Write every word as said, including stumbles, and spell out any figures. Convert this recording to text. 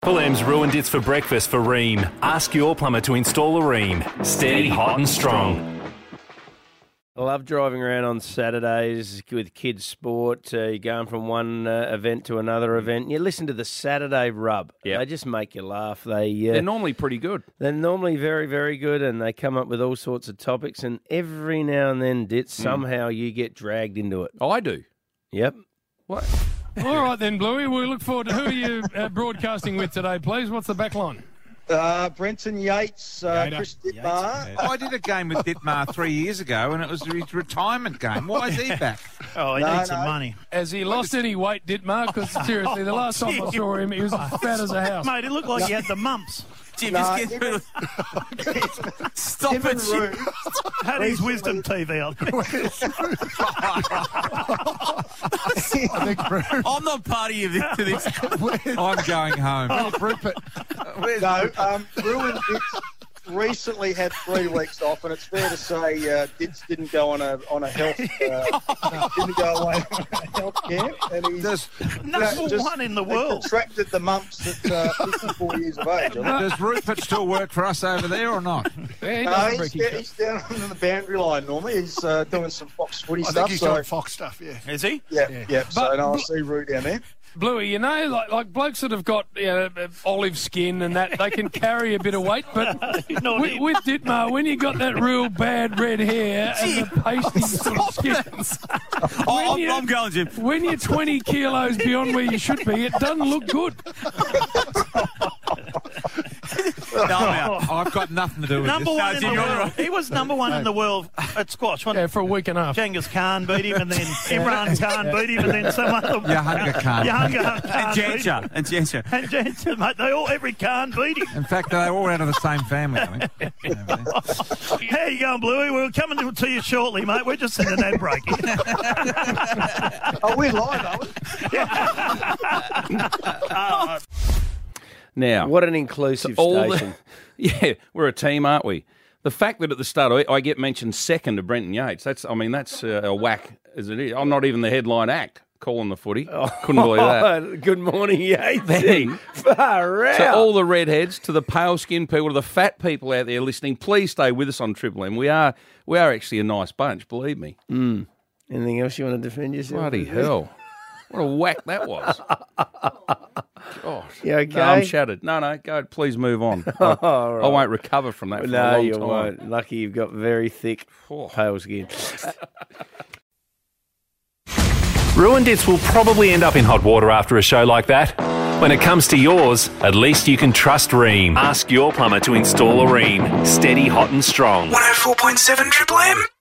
Triple M's ruined its for breakfast for Rheem. Ask your plumber to install a Rheem. Steady, hot and strong. I love driving around on Saturdays with kids' sport. Uh, you're going from one uh, event to another event. You listen to the Saturday Rub. Yep. They just make you laugh. They, uh, They're normally pretty good. They're normally very, very good, and they come up with all sorts of topics. And every now and then, Dit, somehow you get dragged into it. Oh, I do. Yep. What? All right then, Bluey. We look forward to who are you uh, broadcasting with today, please? What's the back line? Uh, Brenton Yates, uh, Yater. Chris Dittmar. I did a game with Dittmar three years ago, and it was his retirement game. Why is he back? Oh, he No, needs some no. money. Has he lost any weight, Dittmar? Because seriously, the last time I saw him, he was as fat as a house. Mate, it looked like he had the mumps. Jim, No, just get him through. Stop Him and it, Jim. Roo. Had his wisdom T V on. I'm not party of this, to this. I'm going home. Where's No, um, Roo and Ditz recently had three weeks off, and it's fair to say uh, Ditz didn't go on a on a health uh, didn't go away on a health camp, and he's Does, Number just- one in the he world. contracted the mumps at uh, fifty-four years of age. I think. does Rupert still work for us over there or not? Yeah, he No, doesn't he's, break his down, shot. he's down on the boundary line normally. He's uh, doing some Fox footy I stuff. think he's so doing Fox stuff, yeah. Is he? yeah, yeah. So But- no, I see Roo down there. Bluey, you know, like like blokes that have got you know, uh, olive skin and that, they can carry a bit of weight, but Not with, him. with Dittmar, when you got that real bad red hair and the pasty sort of skin, Oh, I'm, you- I'm going, Jim. when you're twenty kilos beyond where you should be, it doesn't look good. No, I'm out. I've got nothing to do with Number this. one No, in Jim, the you're world. right. He was number one in the world at squash. Wasn't Yeah, for a week and a half. he? Genghis Khan beat him, and then Imran Khan beat him, and then some other. Yahanga Khan. Yahanga Khan And beat him. Jancha. And Jancha. And Jansen, mate, they all every Khan beat him. In fact, they're all out of the same family, I think. How you going, Bluey? We're coming to, to you shortly, mate. We're just in an ad break. Oh, we're live, are we? uh, Now, What an inclusive all the- station. yeah, we're a team, aren't we? The fact that at the start I, I get mentioned second to Brenton Yates, that's, I mean, that's uh, a whack as it is. I'm not even the headline act calling the footy. Couldn't believe that. Good morning, Yates. Then, Far out. to all the redheads, to the pale-skinned people, to the fat people out there listening, please stay with us on Triple M. We are, we are actually a nice bunch, believe me. Anything else you want to defend yourself? Bloody with? hell. What a whack that was. Gosh. You okay? No, I'm shattered. No, no, go. Please move on. I, All right. I won't recover from that for No, a long you time. won't. Lucky you've got very thick, Oh. pale skin. Ruined Its will probably end up in hot water after a show like that. When it comes to yours, at least you can trust Rheem. Ask your plumber to install a Rheem. Steady, hot and strong. one oh four point seven Triple M.